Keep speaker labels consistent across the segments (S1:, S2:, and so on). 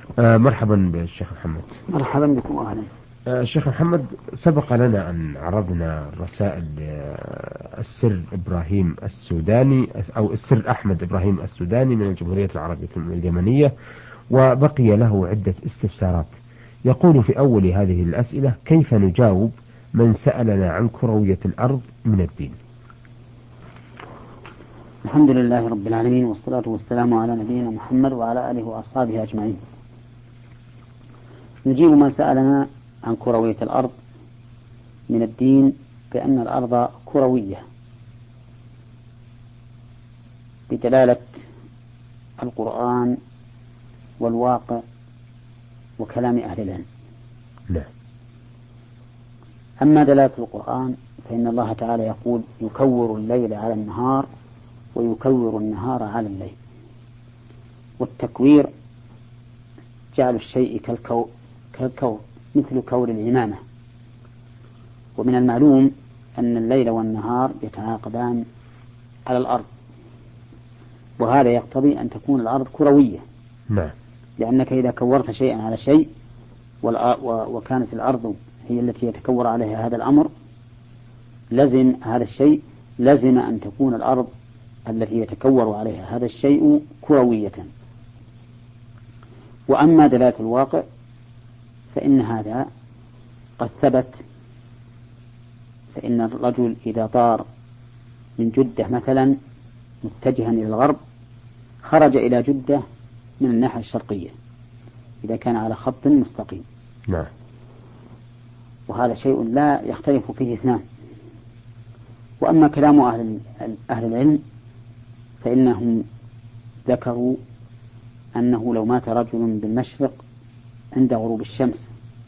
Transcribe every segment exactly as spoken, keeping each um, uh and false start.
S1: آه مرحبا بالشيخ محمد.
S2: مرحبا بكم أهلا.
S1: آه شيخ محمد، سبق لنا أن عرضنا رسائل آه السر إبراهيم السوداني أو السر أحمد إبراهيم السوداني من الجمهورية العربية اليمنية، وبقي له عدة استفسارات. يقول في أول هذه الأسئلة: كيف نجاوب من سألنا عن كروية الأرض من الدين؟
S2: الحمد لله رب العالمين، والصلاة والسلام على نبينا محمد وعلى آله وأصحابه أجمعين. نجيب من سألنا عن كروية الأرض من الدين بأن الأرض كروية بدلالة القرآن والواقع وكلام أهل العلم.
S1: لا.
S2: أما دلالة القرآن فإن الله تعالى يقول: يكور الليل على النهار ويكور النهار على الليل. والتكوير جعل الشيء كالكور, كالكور مثل كور العمامة. ومن المعلوم أن الليل والنهار يتعاقبان على الأرض، وهذا يقتضي أن تكون الأرض كروية.
S1: نعم.
S2: لأنك إذا كورت شيئا على شيء وكانت الأرض هي التي يتكور عليها هذا الأمر، لزم هذا الشيء لزم أن تكون الأرض التي يتكور عليها هذا الشيء كروية. وأما دلالة الواقع فإن هذا قد ثبت، فإن الرجل إذا طار من جدة مثلا متجها إلى الغرب خرج إلى جدة من الناحية الشرقية إذا كان على خط مستقيم.
S1: نعم.
S2: وهذا شيء لا يختلف فيه اثنان. وأما كلام أهل, أهل العلم فإنهم ذكروا أنه لو مات رجل بالمشرق عند غروب الشمس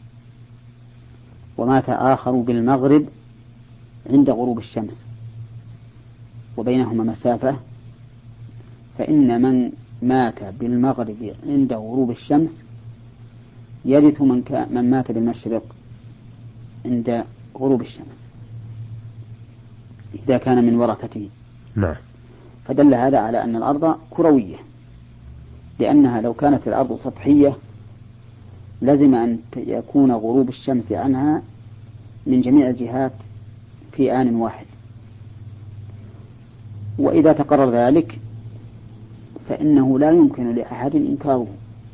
S2: ومات آخر بالمغرب عند غروب الشمس وبينهما مسافة، فإن من مات بالمغرب عند غروب الشمس يرث من, من مات بالمشرق عند غروب الشمس إذا كان من ورثته.
S1: نعم.
S2: فدل هذا على أن الأرض كروية، لأنها لو كانت الأرض سطحية لازم أن يكون غروب الشمس عنها من جميع الجهات في آن واحد. وإذا تقرر ذلك فإنه لا يمكن لأحد إنكاره.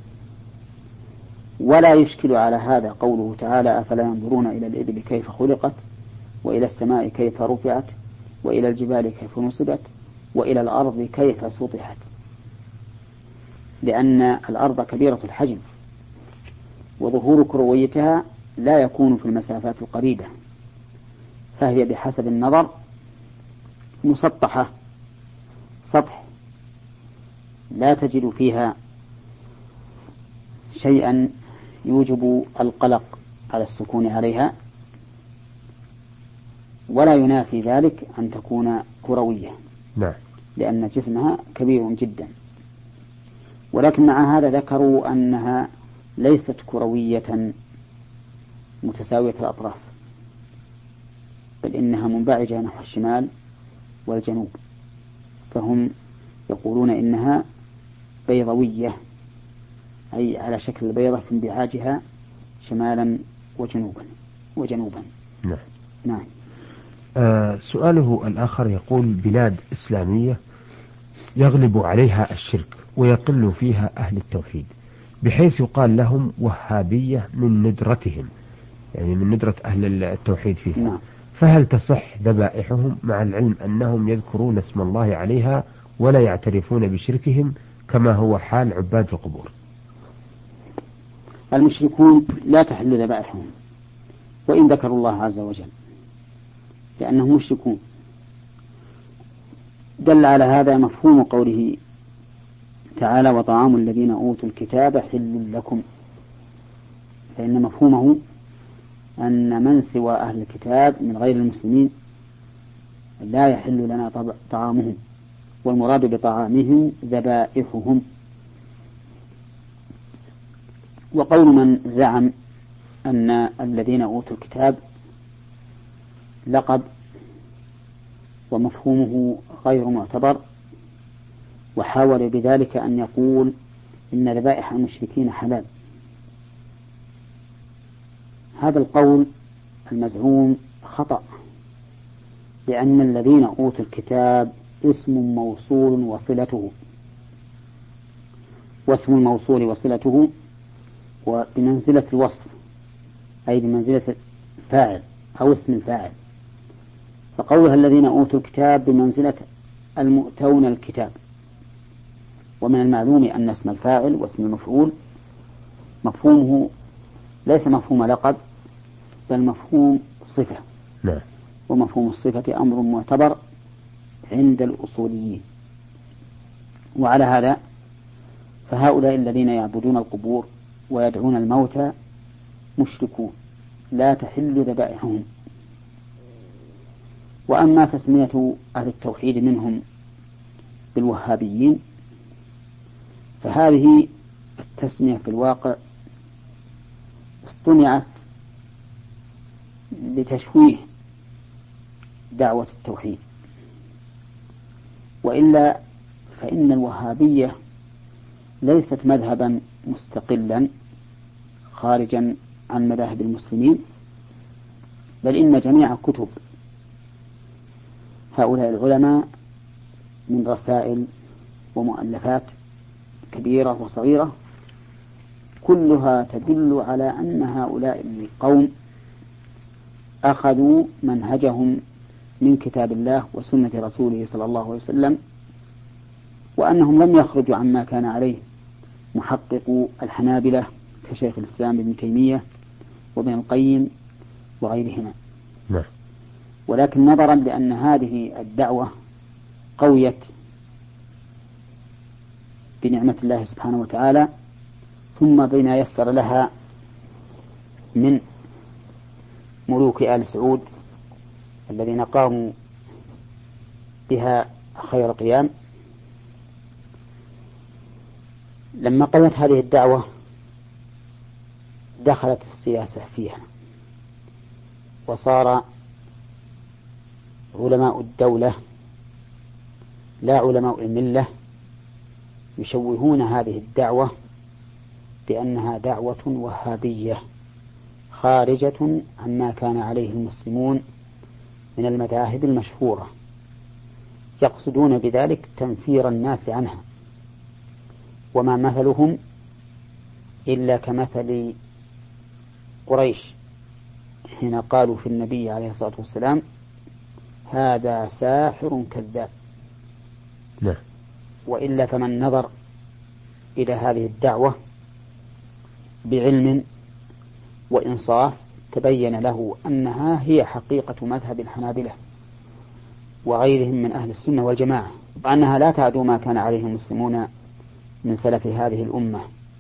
S2: ولا يشكل على هذا قوله تعالى: أفلا ينظرون إلى الإبل كيف خلقت وإلى السماء كيف رفعت وإلى الجبال كيف نصبت وإلى الأرض كيف سطحت. لأن الأرض كبيرة الحجم، وظهور كرويتها لا يكون في المسافات القريبة، فهي بحسب النظر مسطحة سطح لا تجد فيها شيئا يوجب القلق على السكون عليها، ولا ينافي ذلك أن تكون كروية.
S1: نعم.
S2: لأن جسمها كبير جدا. ولكن مع هذا ذكروا أنها ليست كروية متساوية الأطراف، بل إنها منبعجة نحو الشمال والجنوب، فهم يقولون إنها بيضوية، أي على شكل البيضة في انبعاجها شمالا وجنوبا وجنوبا.
S1: نعم.
S2: نعم.
S1: آه سؤاله الآخر يقول: بلاد إسلامية يغلب عليها الشرك ويقل فيها أهل التوحيد، بحيث يقال لهم وهابية من ندرتهم، يعني من ندرة أهل التوحيد فيها.
S2: نعم.
S1: فهل تصح ذبائحهم مع العلم أنهم يذكرون اسم الله عليها ولا يعترفون بشركهم كما هو حال عباد القبور؟
S2: المشركون لا تحل ذبائحهم وإن ذكروا الله عز وجل، لأنهم مشركون. دل على هذا مفهوم قوله تعالى: وطعام الذين أوتوا الكتاب حل لكم، فإن مفهومه أن من سوى أهل الكتاب من غير المسلمين لا يحل لنا طعامهم، والمراد بطعامهم ذبائحهم. وقول من زعم أن الذين أوتوا الكتاب لقب ومفهومه غير معتبر، وحاول بذلك أن يقول إن ذبائح المشركين حلال. هذا القول المزعوم خطأ، لأن الذين أوتوا الكتاب اسم موصول وصلته، واسم الموصول وصلته وبمنزلة الوصف، أي بمنزلة الفاعل أو اسم الفاعل. فقولها الذين أوتوا الكتاب بمنزلة المؤتون الكتاب. ومن المعلوم أن اسم الفاعل واسم المفعول مفهومه ليس مفهوم لقب، بل مفهوم صفة.
S1: لا.
S2: ومفهوم الصفة أمر معتبر عند الأصوليين. وعلى هذا فهؤلاء الذين يعبدون القبور ويدعون الموتى مشركون لا تحل ذبائحهم. وأما تسمية أهل التوحيد منهم بالوهابيين فهذه التسمية في الواقع اصطنعت لتشويه دعوة التوحيد، وإلا فإن الوهابية ليست مذهبا مستقلا خارجا عن مذاهب المسلمين، بل إن جميع كتب هؤلاء العلماء من رسائل ومؤلفات كبيرة وصغيرة كلها تدل على أن هؤلاء القوم أخذوا منهجهم من كتاب الله وسنة رسوله صلى الله عليه وسلم، وأنهم لم يخرجوا عما كان عليه محققو الحنابلة كشيخ الإسلام ابن تيمية وابن القيم وغيرهما.
S1: نعم.
S2: ولكن نظرا لأن هذه الدعوة قويت بنعمة الله سبحانه وتعالى، ثم بما يسر لها من ملوك آل سعود الذين قاموا بها خير قيام، لما قامت هذه الدعوة دخلت السياسة فيها، وصار علماء الدولة لا علماء الملة يشوهون هذه الدعوة بأنها دعوة وهابية خارجة عما كان عليه المسلمون من المذاهب المشهورة، يقصدون بذلك تنفير الناس عنها. وما مثلهم إلا كمثل قريش حين قالوا في النبي عليه الصلاة والسلام هذا ساحر كذاب.
S1: لا.
S2: وإلا فمن نظر إلى هذه الدعوة بعلم وإنصاف تبين له أنها هي حقيقة مذهب الحنابلة وغيرهم من أهل السنة والجماعة، وأنها لا تعدو ما كان عليه المسلمون من سلف هذه الأمة.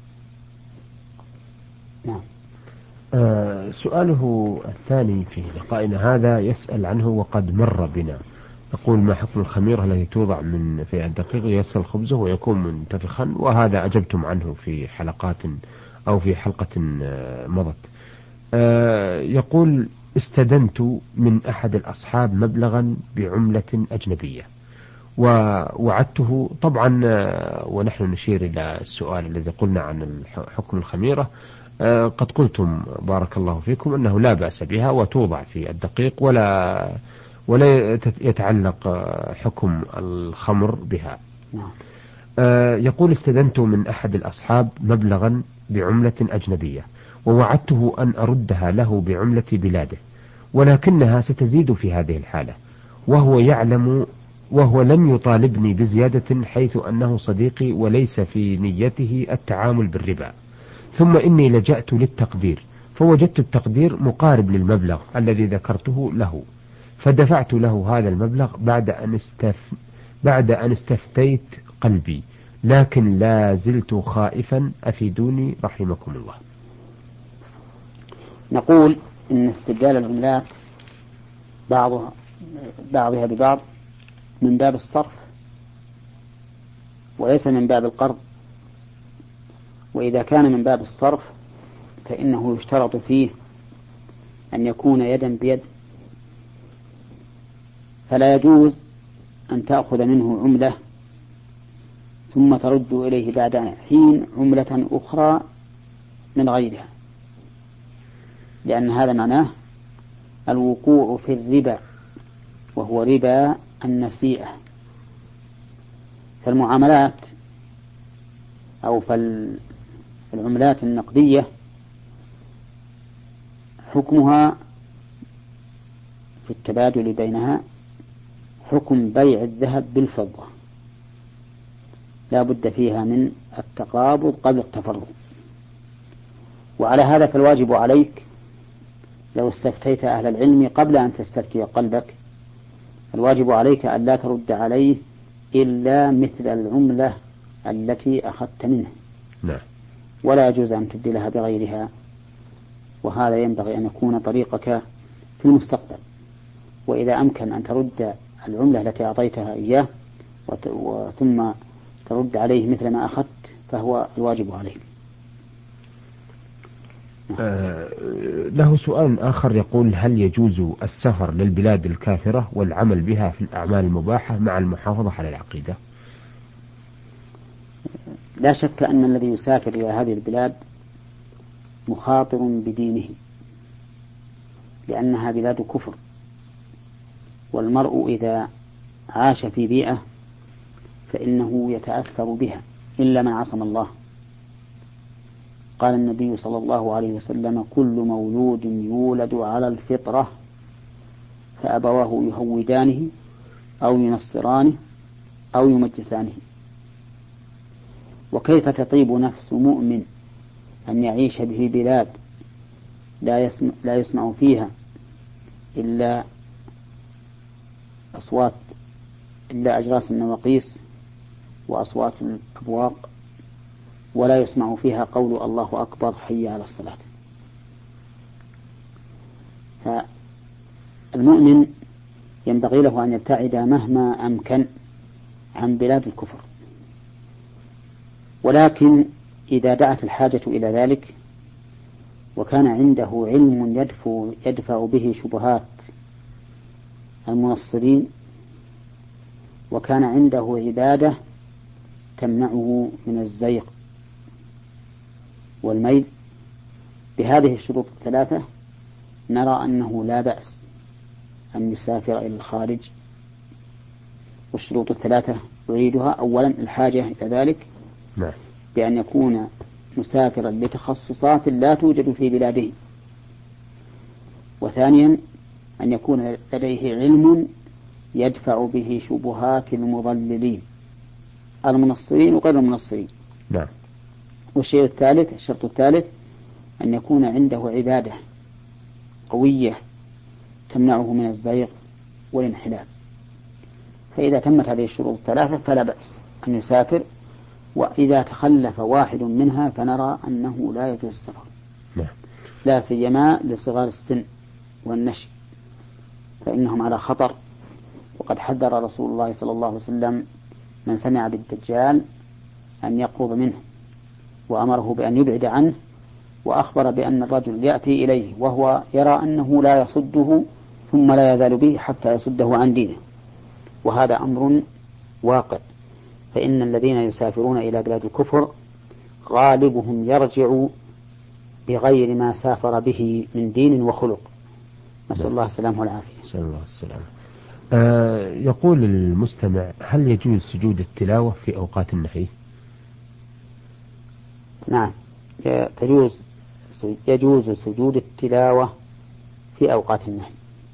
S2: نعم.
S1: آه سؤاله الثاني في لقائنا هذا يسأل عنه وقد مر بنا، يقول ما حكم الخميرة التي توضع من في الدقيق يسل خبزه ويكون منتفخا، وهذا أجبتم عنه في حلقات أو في حلقة مضت. آه يقول استدنت من أحد الأصحاب مبلغا بعملة أجنبية ووعدته طبعا، ونحن نشير إلى السؤال الذي قلنا عن حكم الخميرة، قد قلتم بارك الله فيكم أنه لا بأس بها وتوضع في الدقيق ولا ولا يتعلق حكم الخمر بها. يقول استدنت من أحد الأصحاب مبلغا بعملة أجنبية ووعدته أن أردها له بعملة بلاده، ولكنها ستزيد في هذه الحالة، وهو يعلم وهو لم يطالبني بزيادة حيث أنه صديقي وليس في نيته التعامل بالربا. ثم إني لجأت للتقدير فوجدت التقدير مقارب للمبلغ الذي ذكرته له، فدفعت له هذا المبلغ بعد أن استف بعد أن استفتيت قلبي، لكن لا زلت خائفا، أفيدوني رحمكم الله.
S2: نقول إن استبدال العملات بعضها بعضها ببعض من باب الصرف وليس من باب القرض، وإذا كان من باب الصرف فإنه يشترط فيه أن يكون يدا بيد، فلا يجوز أن تأخذ منه عملة ثم ترد إليه بعد حين عملة أخرى من غيرها، لأن هذا معناه الوقوع في الربا، وهو ربا النسيئة. فالمعاملات أو فالعملات النقدية حكمها في التبادل بينها حكم بيع الذهب بالفضة، لا بد فيها من التقابض قبل التفرق. وعلى هذا فالواجب عليك لو استفتيت أهل العلم قبل أن تستفتي قلبك، الواجب عليك أن لا ترد عليه إلا مثل العملة التي أخذت منه،
S1: نعم.
S2: ولا يجوز أن تبدلها بغيرها. وهذا ينبغي أن يكون طريقك في المستقبل. وإذا أمكن أن ترد العملة التي أعطيتها إياه ثم ترد عليه مثل ما أخذت فهو الواجب عليك.
S1: آه له سؤال آخر يقول: هل يجوز السفر للبلاد الكافرة والعمل بها في الأعمال المباحة مع المحافظة على العقيدة؟
S2: لا شك أن الذي يسافر إلى هذه البلاد مخاطر بدينه، لأنها بلاد كفر، والمرء إذا عاش في بيئة فإنه يتأثر بها إلا من عصم الله. قال النبي صلى الله عليه وسلم: كل مولود يولد على الفطرة فأبواه يهودانه أو ينصرانه أو يمجسانه. وكيف تطيب نفس مؤمن أن يعيش به بلاد لا يسمع, لا يسمع فيها إلا أصوات إلا أجراس النواقيس وأصوات الأبواق، ولا يسمع فيها قول الله أكبر حي على الصلاة. فالمؤمن ينبغي له أن يبتعد مهما أمكن عن بلاد الكفر، ولكن إذا دعت الحاجة إلى ذلك وكان عنده علم يدفع, يدفع به شبهات المنصرين، وكان عنده عبادة تمنعه من الزيغ والميل بهذه الشروط الثلاثة، نرى أنه لا بأس أن يسافر إلى الخارج. والشروط الثلاثة أعيدها: أولا الحاجة إلى ذلك
S1: نعم.
S2: بأن يكون مسافرا لتخصصات لا توجد في بلاده. وثانيا أن يكون لديه علم يدفع به شبهات المضللين المنصرين وغير المنصرين.
S1: نعم.
S2: والشيء الثالث الشرط الثالث أن يكون عنده عبادة قوية تمنعه من الزيغ والانحلال. فإذا تمت هذه الشروط الثلاثة فلا بأس أن يسافر، وإذا تخلف واحد منها فنرى أنه لا يجوز السفر.
S1: نعم.
S2: لا سيما لصغار السن والنشء، فإنهم على خطر. وقد حذر رسول الله صلى الله عليه وسلم من سمع بالدجال أن يقرب منه، وأمره بأن يبعد عنه، وأخبر بأن الرجل يأتي إليه وهو يرى أنه لا يصده ثم لا يزال به حتى يصده عن دينه، وهذا أمر واقع. فإن الذين يسافرون إلى بلاد الكفر غالبهم يرجع بغير ما سافر به من دين وخلق، نسأل الله السلامة والعافية.
S1: نسأل الله السلامة. آه يقول المستمع: هل يجوز سجود التلاوة في أوقات النهي؟
S2: نعم، تجوز يجوز سجود التلاوة في أوقات النهي،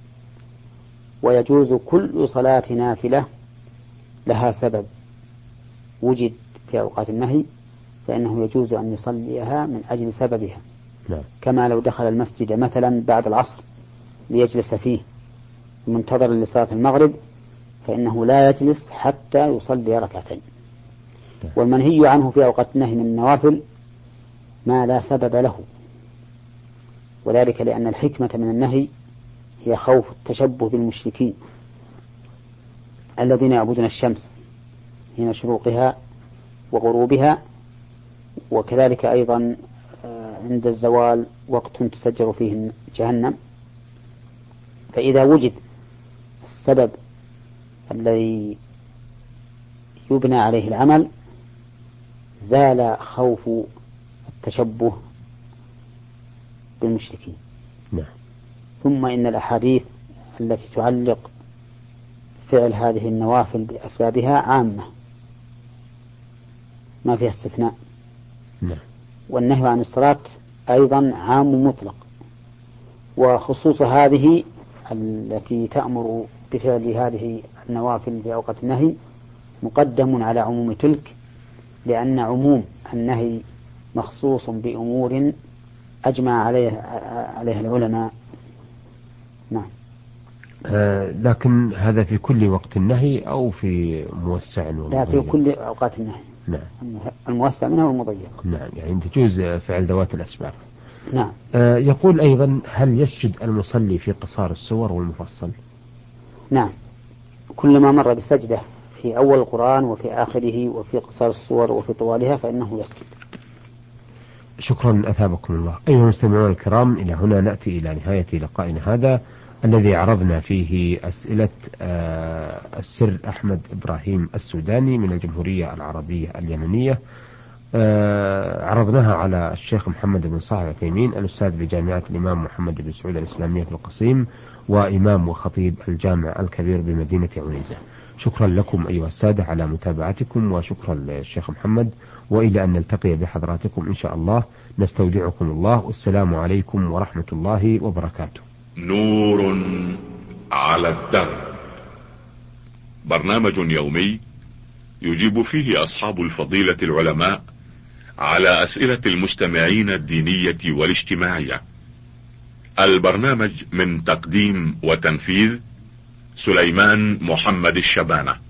S2: ويجوز كل صلاة نافلة لها سبب وجد في أوقات النهي، فإنه يجوز أن يصليها من أجل سببها.
S1: نعم.
S2: كما لو دخل المسجد مثلا بعد العصر ليجلس فيه منتظر لصلاة المغرب، فإنه لا يجلس حتى يصلي ركعتين.
S1: نعم.
S2: والمنهي عنه في أوقات النهي من النوافل ما لا سبب له، وذلك لأن الحكمة من النهي هي خوف التشبه بالمشركين الذين يعبدون الشمس حين شروقها وغروبها، وكذلك أيضا عند الزوال وقت تسجر فيه جهنم. فإذا وجد السبب الذي يبنى عليه العمل زال خوف التشبه بالمشركين.
S1: نعم.
S2: ثم إن الأحاديث التي تعلق فعل هذه النوافل بأسبابها عامة ما فيها استثناء.
S1: نعم.
S2: والنهي عن الصلاة أيضا عام مطلق، وخصوص هذه التي تأمر بفعل هذه النوافل في أوقات النهي مقدم على عموم تلك، لأن عموم النهي مخصوص بأمور أجمع عليها عليها العلماء. نعم.
S1: آه لكن هذا في كل وقت النهي أو في موسع ومضيق؟
S2: لا، في كل أوقات النهي.
S1: نعم.
S2: الموسع منها والمضيق.
S1: نعم، يعني تجوز فعل ذوات الأسباب.
S2: نعم.
S1: آه يقول أيضا: هل يسجد المصلي في قصار السور والمفصل؟
S2: نعم، كل ما مر بسجدة في أول القرآن وفي آخره وفي قصار السور وفي طوالها فإنه يسجد.
S1: شكرا أثابكم الله. أيها المستمعون الكرام، إلى هنا نأتي إلى نهاية لقائنا هذا الذي عرضنا فيه أسئلة آه السر أحمد إبراهيم السوداني من الجمهورية العربية اليمنية. آه عرضناها على الشيخ محمد بن صالح العثيمين، الأستاذ بجامعة الإمام محمد بن سعود الإسلامية في القصيم، وإمام وخطيب الجامع الكبير بمدينة عنيزة. شكرا لكم أيها السادة على متابعتكم، وشكرا للشيخ محمد، وإلى أن نلتقي بحضراتكم إن شاء الله. نستودعكم الله، والسلام عليكم ورحمة الله وبركاته.
S3: نور على الدرب، برنامج يومي يجيب فيه أصحاب الفضيلة العلماء على أسئلة المستمعين الدينية والاجتماعية. البرنامج من تقديم وتنفيذ سليمان محمد الشبانة.